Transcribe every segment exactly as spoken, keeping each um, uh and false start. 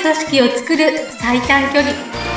組織を作る最短距離。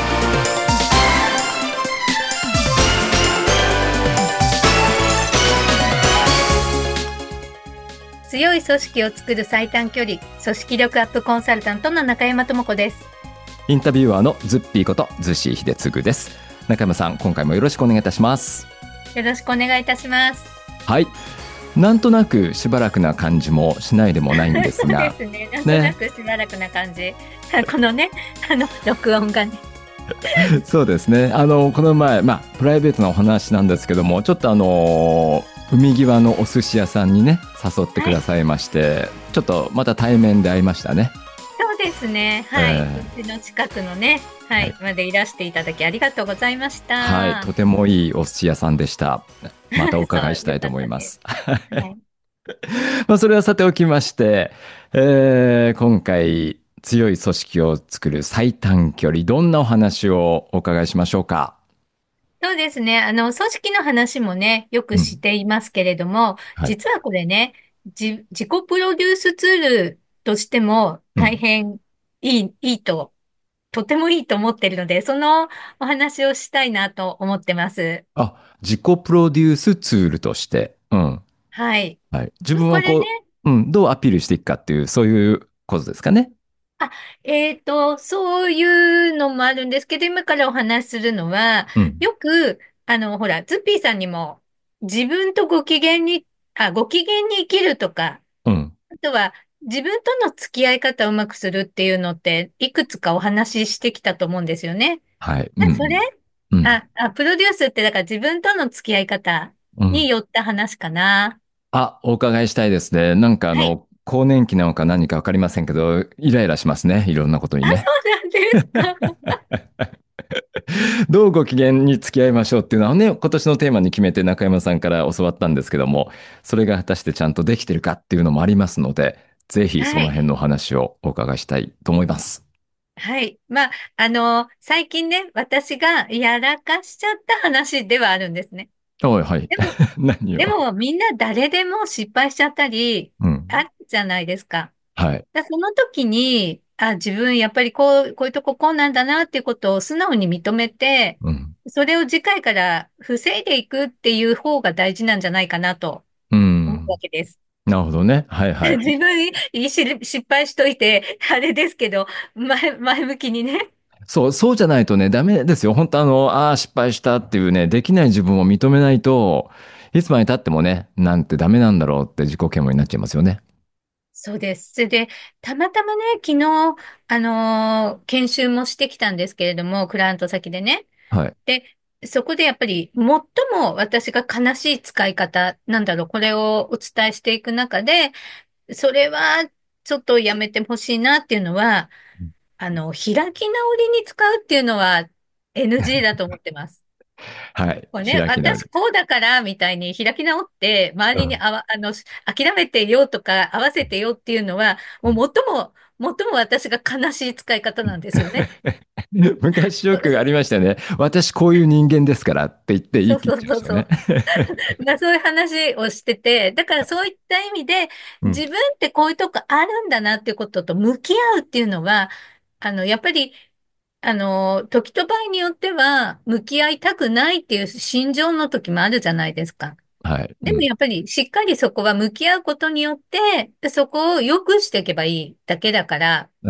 強い組織を作る最短距離、組織力アップコンサルタントの中山智子です。 インタビュアーのズッピーことズッシー秀次です。中山さん、今回もよろしくお願いいたします。 よろしくお願いいたします。 はい、なんとなくしばらくな感じもしないでもないんですがそうですね、なんとなくしばらくな感じ、ね、このね、あの録音がねそうですね、あのこの前、まあ、プライベートなお話なんですけども、ちょっとあの海際のお寿司屋さんにね誘ってくださいまして、はい、ちょっとまた対面で会いましたね。 そうですね、はい、 えー、うちの近くのね、はい、はい、までいらしていただきありがとうございました。 はい、とてもいいお寿司屋さんでした。またお伺いしたいと思います。はい、まあそれはさておきまして、えー、今回強い組織を作る最短距離、どんなお話をお伺いしましょうか。 そうですね。あの、組織の話もね、よくしうん、 ていますけれども、 はい、 実はこれね、じ、自己プロデュースツールとしてもうん、 大変いい、いいと、とてもいいと思っているので、そのお話をしたいなと思ってます。 あ、自己プロデュースツールとして、うん、 はい。 はい、自まあこれね、 分をこう、うん、どうアピールしていくかっていう、そういうことですかね。 あ、えっと、そういうのもあるんですけど、今からお話しするのは、 うん、 よく、あの、ほら、ズッピーさんにも、自分とご機嫌に、あ、ご機嫌に生きるとか、 うん、 あとは、自分との付き合い方をうまくするっていうのって、いくつかお話ししてきたと思うんですよね。 はい、うあ、それん、うん、 あ、あ、プロデュースって、だから自分との付き合い方うん。 によった話かな。 あ、お伺いしたいですね。なんかあはい。 の、更年期なのか何かわかりませんけど、イライラしますね。いろんなことにあ、そね。 うなんですか。 どうご機嫌に付き合いましょうっていうのはね、今年のテーマに決めて中山さんから教わったんですけども、それが果たしてちゃんとできてるかっていうのもありますので、ぜひそはい。 の辺のお話をお伺いしたいと思います。 はい。まあ、あの、最近ね、私がやらかしちゃった話ではあるんですね。 はい、はい。 でも、 何を。 でもみんな誰でも失敗しちゃったり、 うん。 あるじゃないですか。 はい。 だその時に、あ、自分やっぱりこう、こういうとここうなんだなっていうことを素直に認めて、 うん。 それを次回から防いでいくっていう方が大事なんじゃないかなとう思うわん。 けです。 なるほどね。はい、はい。 自分いいし失敗しといて、あれですけど、前、前向きにね。 そう、そうじゃないとね、ダメですよ。本当あの、ああ、失敗したっていうね、できない自分を認めないと、いつまで経ってもね、なんてダメなんだろうって自己嫌悪になっちゃいますよね。 そうです。それで、たまたまね、昨日、あのー研修もしてきたんですけれども、クライアント先でね。 はい。 で、そこでやっぱり、最も私が悲しい使い方、なんだろう、これをお伝えしていく中で、それはちょっとやめてほしいなっていうのは、あの、開き直りに使うっていうのは エヌジー だと思ってます。 はい。 これね、 開き直り。 私こうだからみたいに開き直って、周うん。 りにあわ、あの、諦めてよとか合わせてよっていうのは、もう最も、最も私が悲しい使い方なんですよね。 昔よくありましたよね。私こういう人間ですからって言って言い切っそうそうちゃいましたよね。 そうそう。まあそういう話をしてて、だからそういった意味で、 うん。 自分ってこういうとこあるんだなっていうことと向き合うっていうのは、あの、やっぱり、あの、時と場合によっては、向き合いたくないっていう心情の時もあるじゃないですか。 はい。うん。 でもやっぱりしっかりそこは向き合うことによって、でそこを良くしていけばいいだけだから、 うん。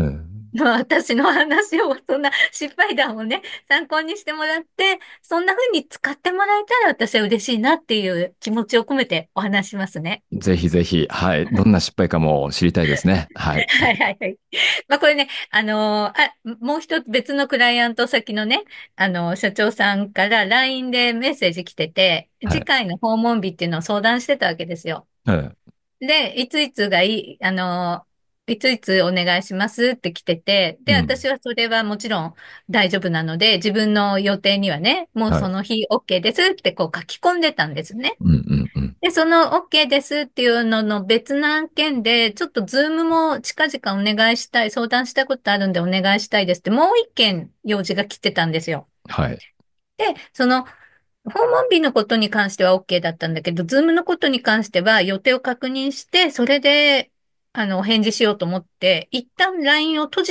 まあ私の話を、そんな失敗談をね、参考にしてもらって、そんな風に使ってもらえたら私は嬉しいなっていう気持ちを込めてお話しますね。 ぜひぜひ、はい。どんな失敗かも知りたいですね。はい。 はいはいはい。まあこれね、あのーあ、もう一つ別のクライアント先のね、あの、社長さんから ライン でメッセージ来てて、 はい。 次回の訪問日っていうのを相談してたわけですよ。 うん。 で、いついつがいい、あの、いついつお願いしますって来てて、で、 うん。 私はそれはもちろん大丈夫なので、自分の予定にはね、もうはい。 その日 OK ですってこう書き込んでたんですね。 うんうんうん。 で、その OK ですっていうのの別の案件で、ちょっとズームも近々お願いしたい、相談したことあるんでお願いしたいですって、もう一件用事が来てたんですよ。 はい。 で、その訪問日のことに関しては OK だったんだけど、ズームのことに関しては予定を確認して、それで、あの、お返事しようと思って、一旦 ライン を閉じちゃっ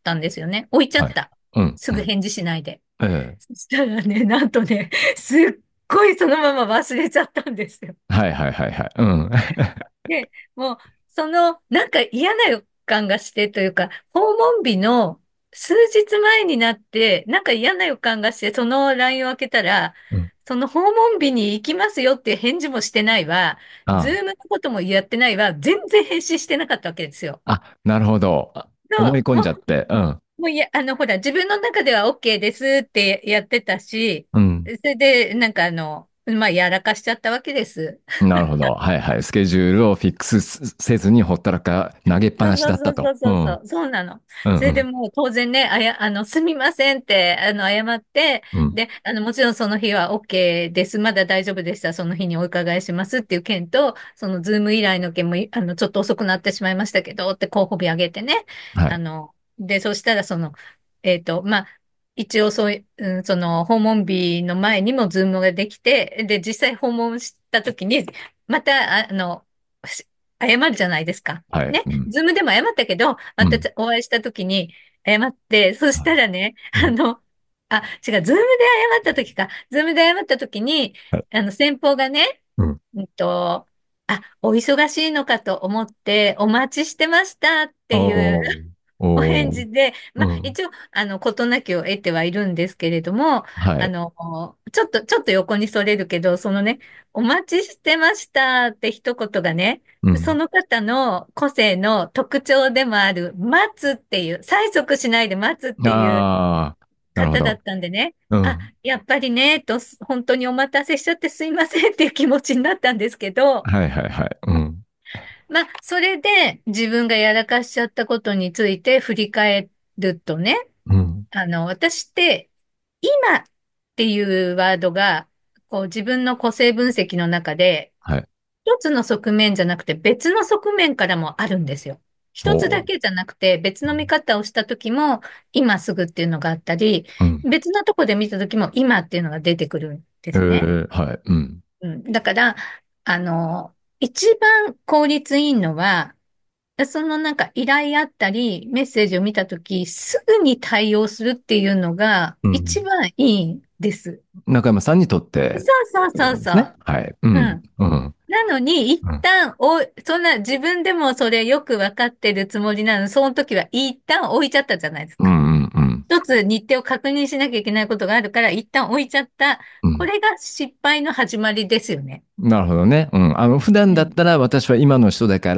たんですよね。置いちゃはい。 った。 うん、うん。 すぐ返事しないで。 ええ。 そしたらね、なんとね、すっごいそのまま忘れちゃったんですよ。 はいはいはいはい。うん。 で、もう、その、なんか嫌な予感がしてというか、訪問日の数日前になって、なんか嫌な予感がして、その ライン を開けたら、 うん。 その訪問日に行きますよっていう返事もしてないわ、ズあームのこともやってないわ、全然返信してなかったわけですよ。 あ、なるほど。あ、思いそう、もう、 込んじゃって。うん。 もういや、あの、ほら、自分の中では OK ですってやってたし、 うん。 それで、なんかあの、まあ、やらかしちゃったわけです。 なるほど。はいはい。スケジュールをフィックスせずにほったらか投げっぱなしそうそうだったと。 そうそううん。 そうそう、そうなの。それでうんうん。 もう当然ね、あや、あの、すみませんって、あの、謝って、 うん。 で、あの、もちろんその日は OK です。まだ大丈夫でした。その日にお伺いしますっていう件と、そのズーム依頼の件も、あの、ちょっと遅くなってしまいましたけど、って候補日あげてね。 はい。 あの、で、そしたらその、えっと、まあ、一応そういう、うん、その、訪問日の前にもズームができて、で、実際訪問した時に、また、あの、し謝るじゃないですか。 はい。 ね。 うん。 ズームでも謝ったけど、またうん。 お会いした時に謝って、そしたらね、 うん。 あの、あ、違う、ズームで謝った時か。ズームで謝った時に、 はい。 あの、先方がね、 うん。 うんと、あ、お忙しいのかと思ってお待ちしてましたっていうおー。 お返おー。 事で、まあ、 うん。 一応、あの、事なきを得てはいるんですけれども、 はい。 あの、ちょっと、ちょっと横にそれるけど、そのね、お待ちしてましたって一言がね、 うん。 その方の個性の特徴でもある、待つっていう、催促しないで待つっていうああ、なるほど。 方だったんでね、あ、 うん。 やっぱりね、と、本当にお待たせしちゃってすいませんっていう気持ちになったんですけど、 はいはいはい。うん。 まあ、それで自分がやらかしちゃったことについて振り返るとね、 うん。 あの、私って、今っていうワードが、こう自分の個性分析の中で、 はい。 一つの側面じゃなくて別の側面からもあるんですよ。一つだおー。 けじゃなくて別の見方をした時も今すぐっていうのがあったり、 うん。 別のとこで見た時も今っていうのが出てくるんでえすね。 ー、はい。うん。 うん、だから、あの、一番効率いいのは、そのなんか依頼あったり、メッセージを見たとき、すぐに対応するっていうのがうん。 一番いいんです。 中山さんにとっそうて、 そうってことですね。 そうそう。 はい。ううん。 ん。 うん。 なのに、一うん。 旦お、そんな自分でもそれよくわかってるつもりなの、その時は一旦置いちゃったじゃないですうん。 か。 うん。うん。 一つ日程を確認しなきゃいけないことがあるから、一旦置いちゃった。 うん。 これが失敗の始まりですよね。 なるほどね。うん。あの、普段うん。 だったら私は今の人だから、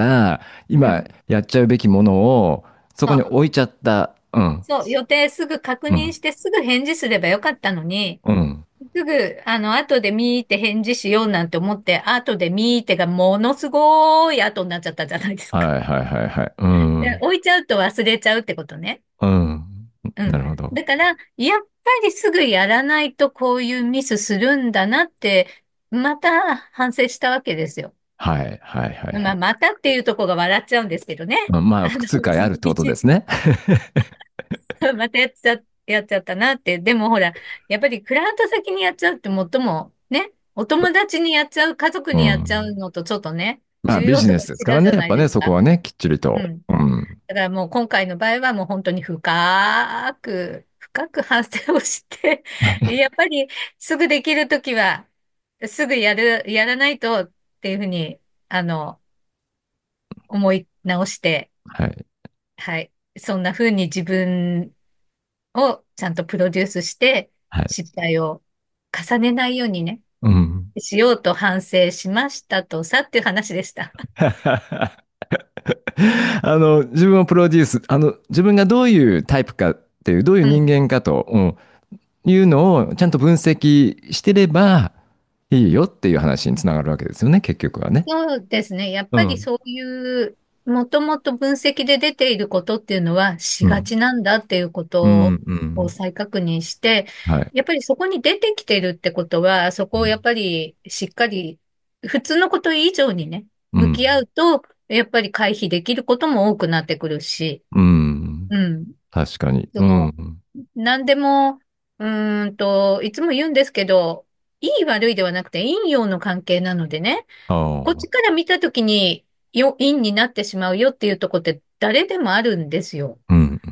今うん。 やっちゃうべきものをそこにそう。 置いちゃった。うん。 そう。予定すぐ確うん。 認してすぐ返事すればよかったのに、 うん。 すぐ、あの、後で見て返事しようなんて思って、後で見てがものすごい後になっちゃったじゃないですか。 はいはいはいはい。うで、 ん。 置いちゃうと忘れちゃうってことね。 うん。 うん。 なるほど。 だから、やっぱりすぐやらないとこういうミスするんだなって、また反省したわけですよ。 はいはいはいまあ、 はい。 またっていうとこが笑っちゃうんですけどね。 ままあ、 あの、 複数回あるってことで一、 すね。 またやっちゃ、やっちゃったなって。でもほら、やっぱりクライアント先にやっちゃうって最もね、お友達にやっちゃう、家族うにやっちゃうん。 のとちょっとね、 まあ、 重要度がビジネスですからね。 違うじゃないやっぱね、 ですか。 そこはね、きっちりと。 うん。 うん。 だからもう今回の場合はもう本当に深く、深く反省をして、やっぱりすぐできるときは、すぐやる、やらないとっていうふうに、あの、思い直して、 はい。 はい。そんなふうに自分をちゃんとプロデュースして、 はい。 失敗を重ねないようにね、 うん。 しようと反省しましたとさっていう話でした。 あの、自分をプロデュース、あの、自分がどういうタイプかっていう、どういううん。 人間かと、うん、いうのをちゃんと分析してればいいよっていう話につながるわけですよね、結局はね。 そうですね。やっうん。 ぱりそういう、もともと分析で出ていることっていうのはしうん。 がちなんだっていうこうん。 とうん。 を再確認して、 はい。 やっぱりそこに出てきてるってことは、そこをやっぱりしっかり、普通のこと以上にね、 うん。 向き合うと、やっぱり回避できることも多くなってくるし、 うん。 うん。 確かに。 その、 うん。 何でも、うーんと、いつも言うんですけど、いい悪いではなくて陰陽の関係なのでね、 あこっちあ。 から見たときに、よ、陰になってしまうよっていうとこって誰でもあるんですよ。 うん。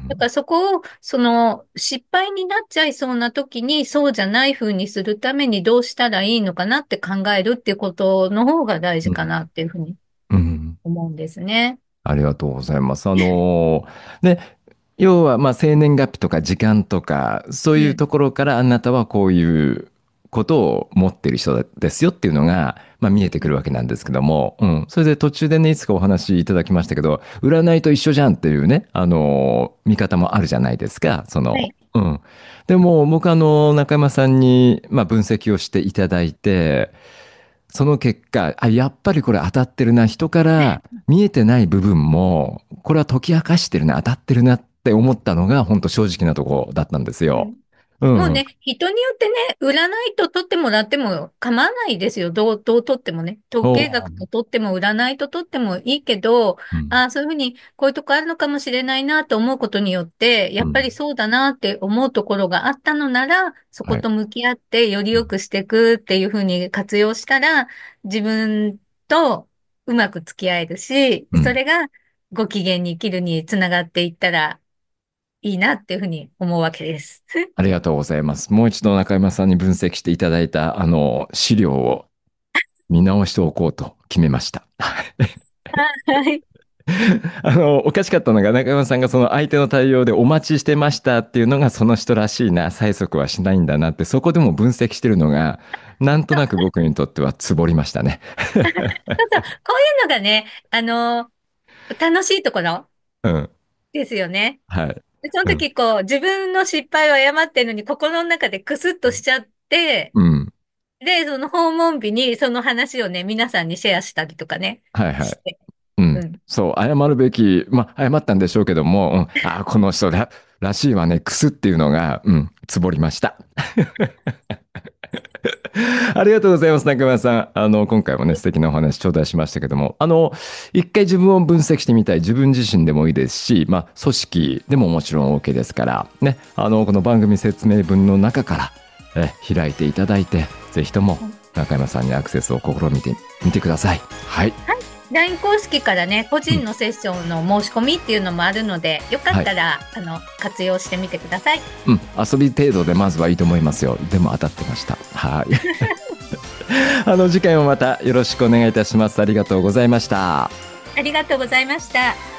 だからそこを、その、失敗になっちゃいそうな時に、そうじゃない風にするためにどうしたらいいのかなって考えるっていうことの方が大うん。 事かなっていうふうにうん。 思うんですね。 ありがとうございます。あのーね、要は、まあ、生年月日とか時間とか、そういううん。 ところからあなたはこういうことを持ってる人ですよっていうのが、まあ、見えてくるわけなんですけども、うん。それで途中でね、いつかお話しいただきましたけど、占いと一緒じゃんっていうね、あのー見方もあるじゃないですか。その、 はい。 うん。でも、僕あの、中山さんに、まあ、分析をしていただいて、その結果、あ、やっぱりこれ当たってるな、人から見えてない部分も、これは解き明かしてるな、当たってるなって思ったのが、本当正直なところだったんですよ。 うん。 うん。 もうね、人によってね、占いと取ってもらっても構わないですよ。どう、どう取ってもね。統計学とおう。 取っても占いと取ってもいいけど、 うん。 ああ、そういうふうにこういうとこあるのかもしれないなと思うことによって、やうん。 っぱりそうだなって思うところがあったのなら、そこはい。 と向き合ってより良くしていくっていうふうに活用したら、自分とうまく付き合えるし、 うん。 それがご機嫌に生きるにつながっていったらいいなっていうふうに思うわけです。 ありがとうございます。もう一度中山さんに分析していただいた、あの、資料を見直しておこうと決めました。 はい。 あの、おかしかったのが、中山さんがその相手の対応でお待ちしてましたっていうのがその人らしいな、催促はしないんだなって、そこでも分析してるのが、なんとなく僕にとってはつぼりましたね。 そうそう、こういうのがね、あの、楽しいところうん。 ですよね。 はい。 でそのうん。 時、こう、自分の失敗を謝ってるのに、心の中でクスッとしちゃって、 うん。 で、その訪問日にその話をね、皆さんにシェアしたりとかね、 はいはい。 して。 うん。 うん。 そう、謝るべき、まあ、謝ったんでしょうけども、うん、ああ、この人だ、らしいわね、くすっていうのが、うん、つぼりました。ありがとうございます、中村さん。あの、今回もね、素敵なお話頂戴しましたけども、あの、一回自分を分析してみたい、自分自身でもいいですし、まあ、組織でももちろん OK ですから、ね、あの、この番組説明文の中から、え、開いていただいて、ぜひとも中山さんにアクセスを試みてみてください。はい。 はい。ライン 公式からね、個うん。 人のセッションの申し込みっていうのもあるので、よかっはい。 たら、あの、活用してみてください。 うん。遊び程度でまずはいいと思いますよ。でも当たってました。はい。あの、次回もまたよろしくお願いいたします。ありがとうございました。 ありがとうございました。